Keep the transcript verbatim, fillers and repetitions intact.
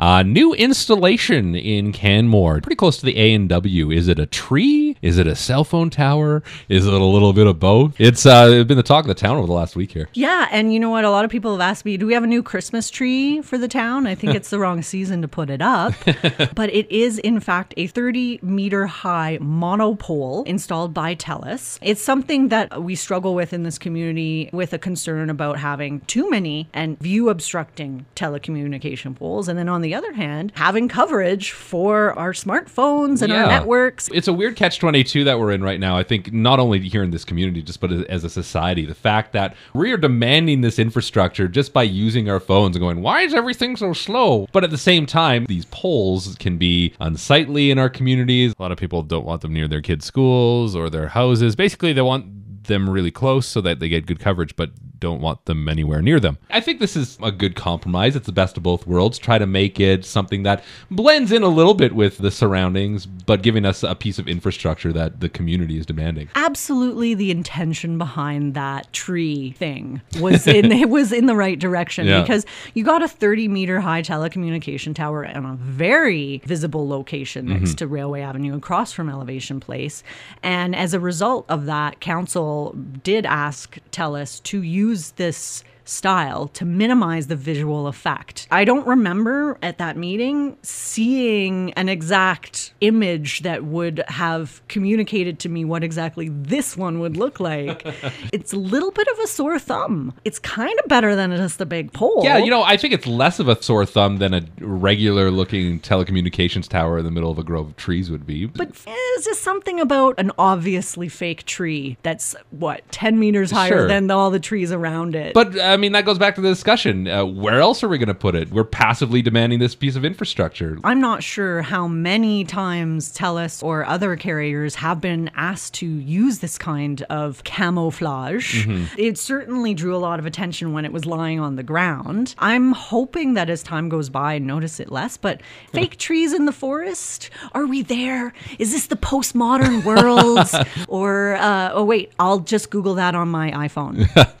Uh, new installation in Canmore, pretty close to the A and W. Is it a tree? Is it a cell phone tower? Is it a little bit of both? It's uh, been the talk of the town over the last week here. Yeah, and you know what? A lot of people have asked me, do we have a new Christmas tree for the town? I think it's the wrong season to put it up. But it is, in fact, a thirty meter high monopole installed by TELUS. It's something that we struggle with in this community with a concern about having too many and view obstructing telecommunication poles. And then on the other hand, having coverage for our smartphones and Yeah. our networks. It's a weird catch twenty-two that we're in right now. I think not only here in this community, just but as a society, the fact that we are demanding this infrastructure just by using our phones and going, why is everything so slow? But at the same time, these poles can be unsightly in our communities. A lot of people don't want them near their kids' schools or their houses. Basically, they want them really close so that they get good coverage, but don't want them anywhere near them. I think this is a good compromise. It's the best of both worlds. Try to make it something that blends in a little bit with the surroundings, but giving us a piece of infrastructure that the community is demanding. Absolutely, the intention behind that tree thing was in it was in the right direction Yeah. because you got a thirty meter high telecommunication tower on a very visible location next Mm-hmm. to Railway Avenue across from Elevation Place. And as a result of that, council did ask TELUS to use this style to minimize the visual effect. I don't remember at that meeting seeing an exact image that would have communicated to me what exactly this one would look like. It's a little bit of a sore thumb. It's kind of better than just a big pole. Yeah, you know, I think it's less of a sore thumb than a regular looking telecommunications tower in the middle of a grove of trees would be. But is just something about an obviously fake tree that's, what, ten meters higher Sure. than all the trees around it? But, I mean, that goes back to the discussion. Uh, where else are we going to put it? We're passively demanding this piece of infrastructure. I'm not sure how many times TELUS or other carriers have been asked to use this kind of camouflage. Mm-hmm. It certainly drew a lot of attention when it was lying on the ground. I'm hoping that as time goes by, I notice it less, but fake trees in the forest? Are we there? Is this the postmodern world? or, uh, oh wait, I'll just Google that on my iPhone.